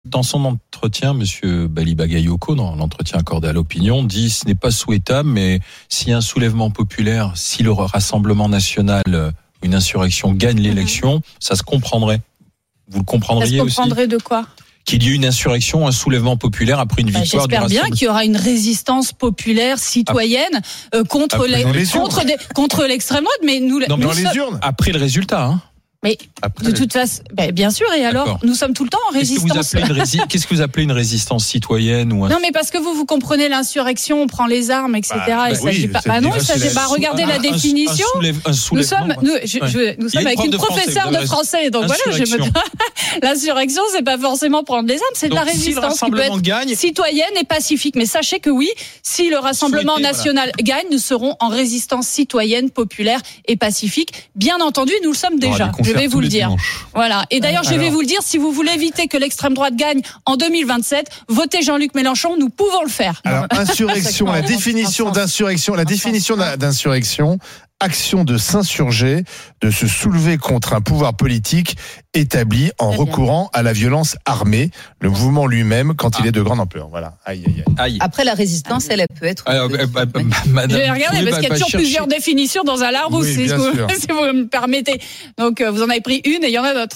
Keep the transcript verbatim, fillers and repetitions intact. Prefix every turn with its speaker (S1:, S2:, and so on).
S1: Dans son entretien, Monsieur Bali Bagayoko, dans l'entretien accordé à l'opinion, dit ce n'est pas souhaitable, mais s'il y a un soulèvement populaire, si le Rassemblement national, une insurrection gagne l'élection, mmh. ça se comprendrait. Vous le comprendriez aussi ?
S2: Ça se comprendrait aussi de quoi ?
S1: Qu'il y ait une insurrection, un soulèvement populaire après une victoire
S2: bah,
S1: du
S2: J'espère bien qu'il y aura une résistance populaire citoyenne euh, contre, les, les contre, des, contre l'extrême droite, mais nous,
S1: non,
S2: nous
S1: dans les
S2: sommes...
S1: urnes. Après le résultat, hein.
S2: Mais Après, de toute façon, ben bien sûr. Et alors, D'accord. nous sommes tout le temps en résistance.
S1: Qu'est-ce que, vous appelez une rési- Qu'est-ce que vous appelez une résistance citoyenne ou un...
S2: Non, mais parce que vous vous comprenez l'insurrection, on prend les armes, et cetera. Bah, et ça, oui, pas. Ah non, ça c'est pas. Regardez la définition. Un soulève, un nous sommes, nous, je, je, nous sommes avec une professeure de français, donc voilà. Je me... L'insurrection, c'est pas forcément prendre les armes, c'est de la résistance
S1: si qui peut être
S2: gagne... citoyenne et pacifique. Mais sachez que oui, si le Rassemblement Souhaité, national voilà. gagne, nous serons en résistance citoyenne, populaire et pacifique. Bien entendu, nous le sommes déjà. Je vais vous le dire. Voilà. Et d'ailleurs, je Alors... vais vous le dire, si vous voulez éviter que l'extrême droite gagne en deux mille vingt-sept, votez Jean-Luc Mélenchon, nous pouvons le faire.
S3: Alors, insurrection, la définition d'insurrection, la définition d'insurrection, action de s'insurger, de se soulever contre un pouvoir politique établi en Très recourant bien. à la violence armée, le mouvement lui-même quand ah. il est de grande ampleur. Voilà. Aïe, aïe, aïe.
S4: Après, la résistance, elle, elle peut être...
S1: Alors, euh, bah, bah, madame,
S2: je vais regarder, parce qu'il y a toujours chercher. plusieurs définitions dans un Larousse, oui, si, vous, si vous me permettez. Donc, vous en avez pris une et il y en a d'autres.